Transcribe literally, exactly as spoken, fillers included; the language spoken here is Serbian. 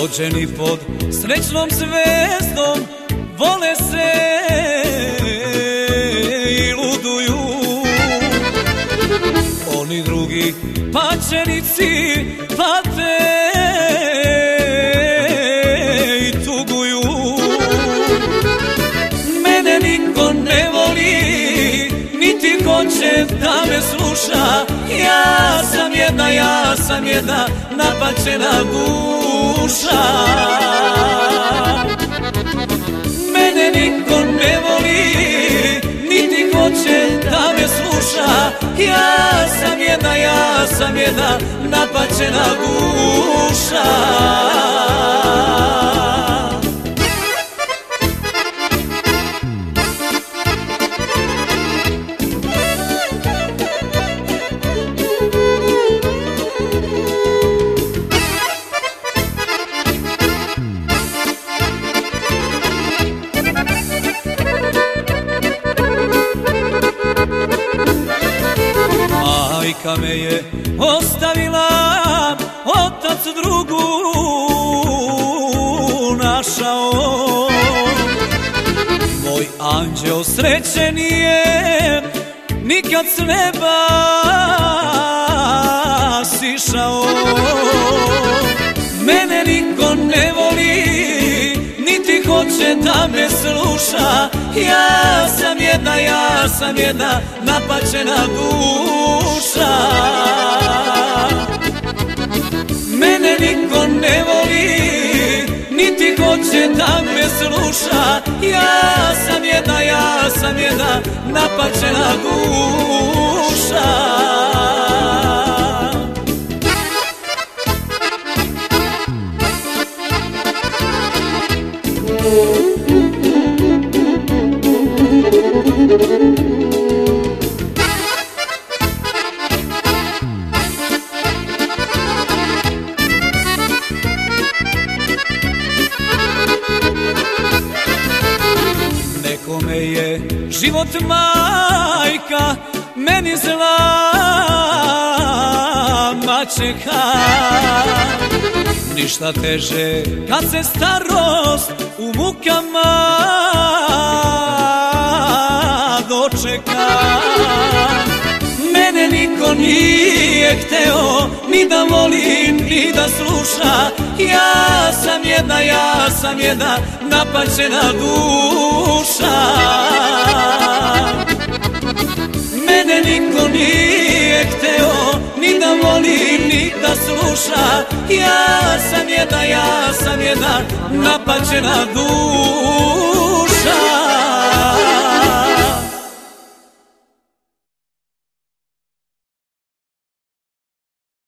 rođeni pod srećnom zvezdom, vole se i luduju. Oni drugi pačenici pate i tuguju. Mene niko ne voli, niti hoće da me sluša. Ja sam jedna, ja sam jedna napačena duša. Mene niko ne voli, niti hoće da me sluša. Ja sam jedna, ja sam jedna napačena duša. Majka me je ostavila, otac drugu našao. Moj anđeo sreće nije nikad s neba sišao. Mene niko ne voli, niti hoće da me sluša. Ja sam jedna, ja sam jedna napačena duša. Mene niko ne voli, niti hoće da me sluša. Ja sam jedna, ja sam jedna napačena duša. Nekome je život majka, meni zla maćeha. Ništa teže kad se starost u mukama dočeka. Mene niko nije hteo ni da voli, ni da sluša. Ja sam jedna, ja sam jedna napačena duša. Mene niko nije hteo ni da voli, ni da sluša. Ja sam jedna, ja sam jedna napačena duša.